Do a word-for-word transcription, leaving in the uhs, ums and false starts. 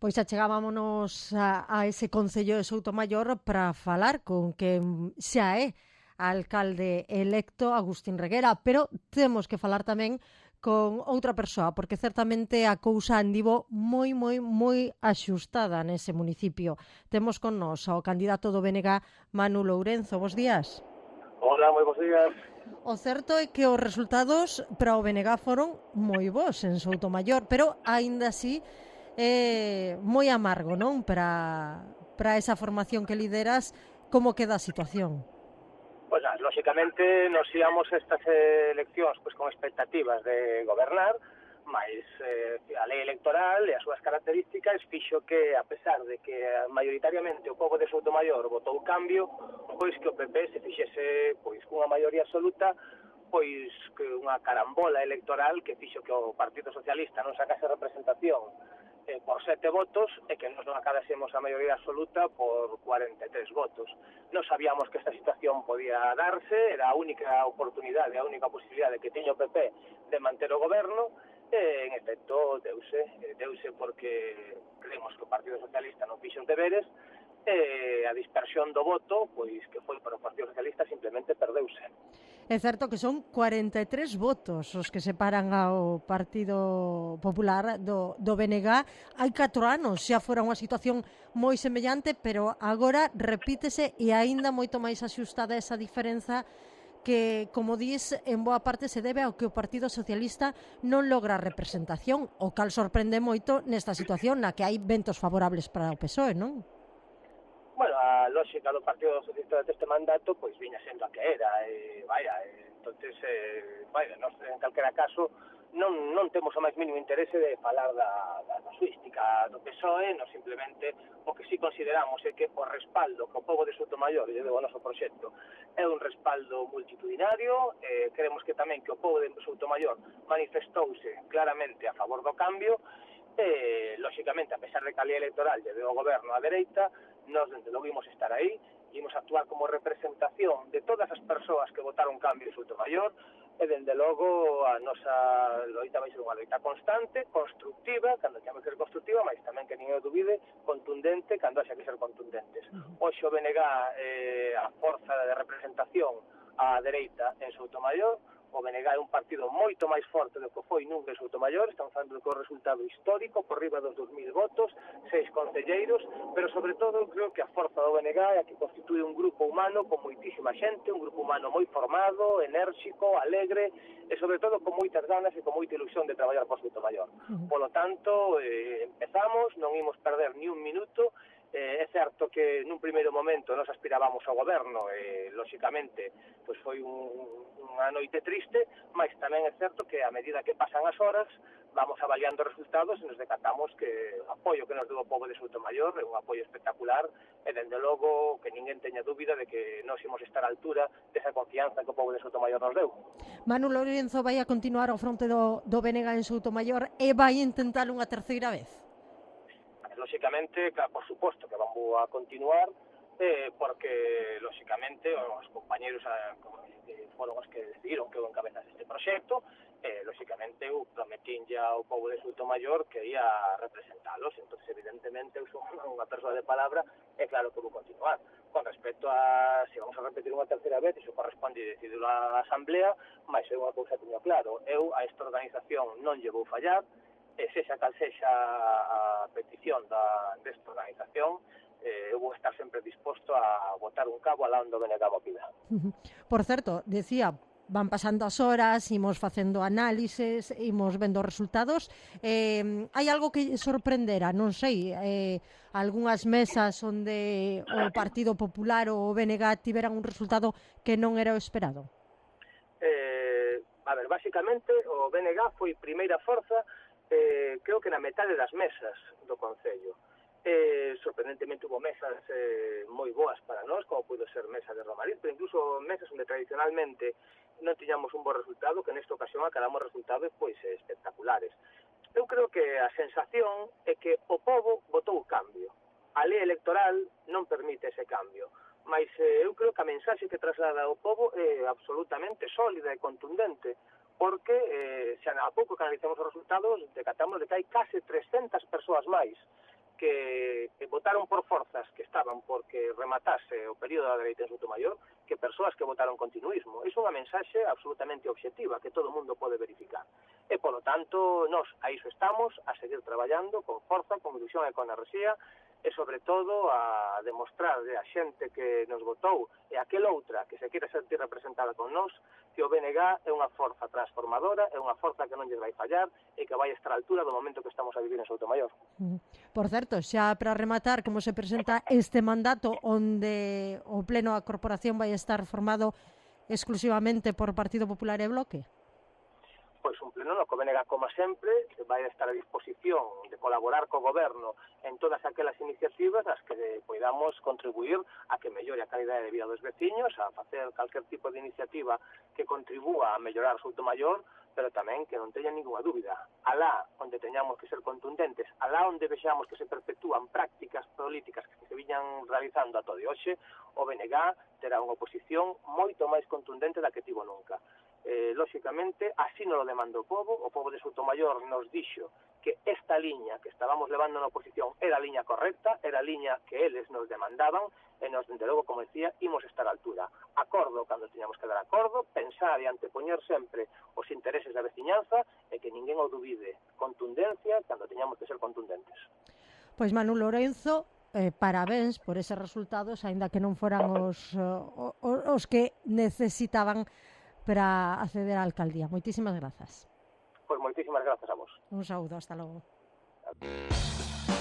Pois achegámonos a, a ese Concello de Soutomaior para falar con quen xa é alcalde electo, Agustín Reguera, pero temos que falar tamén con outra persoa, porque certamente a cousa andivo moi, moi, moi axustada nese municipio. Temos con nós ao candidato do B N G, Manu Lourenzo. Bos días. Hola, moi bons días. O certo é que os resultados para o B N G foron moi bons en Soutomaior, pero aínda así é moi amargo, non? Para, para esa formación que lideras, como queda a situación? Pois, pues, lóxicamente, nos íamos estas eleccións pois, con expectativas de gobernar, mas eh, a lei electoral e as súas características fixo que, a pesar de que maioritariamente o povo de Soutomaior votou cambio, pois que o P P se fixese pois cunha maioría absoluta, pois que unha carambola electoral que fixo que o Partido Socialista non sacase representación eh, por sete votos e que nos non acabásemos a maioría absoluta por cuarenta e tres votos. Non sabíamos que esta situación podía darse, era a única oportunidade, a única posibilidade que tiña o P P de manter o goberno, e en efecto deuse, deuse porque creemos que o Partido Socialista non fixo os deberes, e a dispersión do voto, pois que foi para o Partido Socialista, simplemente perdeuse. É certo que son cuarenta e tres votos os que separan ao Partido Popular do, do B N G. Hai catro anos xa fora unha situación moi semellante, pero agora repítese e aínda moito máis axustada esa diferenza que, como dis, en boa parte se debe ao que o Partido Socialista non logra representación, o cal sorprende moito nesta situación na que hai ventos favorables para o P S O E, non? Bueno, a lógica do Partido Socialista deste mandato pois viña sendo a que era, e vaya, e, entonces, eh, vaya, nos, en calquera caso non, non temos o máis mínimo interese de falar da, da casuística do P S O E, non simplemente o que si consideramos é que o respaldo que o povo de Soutomaior lle deu ao noso proxecto é un respaldo multitudinario, eh, creemos que tamén que o povo de Soutomaior manifestouse claramente a favor do cambio, e, lóxicamente, a pesar de que a lei electoral lle deu ao goberno á dereita, nós, desde logo, imos estar aí, imos actuar como representación de todas as persoas que votaron cambio en Soutomaior, e, desde logo, a nosa loita vai ser unha loita constante, constructiva, cando temos que ser constructiva, mas tamén que ninguén dubide, contundente, cando haxa que ser contundentes. Hoxe o B N G, eh, a forza de representación á dereita en Soutomaior, o B N G é un partido moito máis forte do que foi nunca en Soutomaior, estamos falando de un resultado histórico, por riba dos dos mil votos, seis concelleiros, pero sobre todo creo que a forza do B N G é a que constituye un grupo humano con moitísima xente, un grupo humano moi formado, enérxico, alegre, e sobre todo con moitas ganas e con moita ilusión de traballar por Soutomaior. Polo tanto, eh, empezamos, non imos perder ni un minuto. Eh, é certo que nun primeiro momento nos aspirábamos ao goberno e, lóxicamente, pois foi un, unha noite triste, mas tamén é certo que a medida que pasan as horas vamos avaliando resultados e nos decatamos que o apoio que nos deu o povo de Soutomaior é un apoio espectacular e, dende logo, que ninguén teña dúbida de que nos imos estar á altura desa confianza que o povo de Soutomaior nos deu. Manu Lourenzo vai a continuar ao fronte do, do B N G en Soutomaior e vai intentar unha terceira vez? Lóxicamente, por suposto que vamos a continuar, eh, porque, lóxicamente, os compañeros eh, foron os que decidiron que eu encabezase este proxecto, e, eh, lóxicamente, eu prometín ya ao povo de Soutomaior que ia representalos, entón, evidentemente, eu son unha persoa de palabra, e claro que vou continuar. Con respecto a se vamos a repetir unha terceira vez, iso corresponde decidir a Asamblea, mas é unha cousa que teño claro, eu a esta organización non lle vou fallar, e sexa cal sexa a petición da, desta organización, eh, eu vou estar sempre disposto a botar un cabo alá onde o B N G mo pida. Por certo, decía, van pasando as horas, imos facendo análises, imos vendo resultados. Eh, hai algo que sorprendera, non sei, eh, algunhas mesas onde o Partido Popular ou o B N G tiveran un resultado que non era o esperado? Eh, a ver, basicamente, o B N G foi primeira forza, Eh, creo que na metade das mesas do Concello. Eh, sorprendentemente hubo mesas eh, moi boas para nós, como pudo ser mesa de Romariz, pero incluso mesas onde tradicionalmente non tiñamos un bo resultado, que nesta ocasión acabamos resultados pois espectaculares. Eu creo que a sensación é que o povo votou o cambio. A lei electoral non permite ese cambio, mas eh, eu creo que a mensaxe que traslada o povo é absolutamente sólida e contundente, porque eh, se a pouco que analicemos os resultados decatamos de que hai case trescentas persoas máis que que, que votaron por forzas que estaban porque rematase o período da dereita en Soutomaior que persoas que votaron continuismo. É unha mensaxe absolutamente obxectiva que todo o mundo pode verificar. E, polo tanto, nós a iso estamos, a seguir traballando con forza, con ilusión e con enerxía, e, sobre todo, a demostrar a xente que nos votou e aquel outra que se quere sentir representada con nós que o B N G é unha forza transformadora, é unha forza que non lles vai fallar e que vai estar á altura do momento que estamos a vivir en Soutomaior. Por certo, xa para rematar, como se presenta este mandato onde o pleno da corporación vai estar formado exclusivamente por Partido Popular e Bloque? Pois un pleno no que o B N G, como sempre, vai estar a disposición de colaborar co goberno en todas aquelas iniciativas nas que podamos contribuir a que mellore a calidade de vida dos veciños, a facer calquer tipo de iniciativa que contribúa a mellorar Soutomaior, pero tamén que non teña ninguna dúbida. Alá onde teñamos que ser contundentes, alá onde vexamos que se perpetúan prácticas políticas que se viñan realizando a todo de hoxe, o B N G terá unha oposición moito máis contundente da que tivo nunca. Eh, lóxicamente, así nos lo demandou o povo, o povo de Soutomaior nos dixo que esta liña que estábamos levando na oposición era a liña correcta, era a liña que eles nos demandaban, e nos, dende logo, como decía, imos estar á altura. Acordo cando teñamos que dar acordo, pensar e antepoñer sempre os intereses da veciñanza e que ninguén o dubide. Contundencia cando teñamos que ser contundentes. Pois Manu Lorenzo, eh, parabéns por eses resultados, aínda que non foran os, os, os que necesitaban para acceder á alcaldía. Moitísimas grazas. Pois moitísimas grazas a vos. Un saúdo, hasta logo.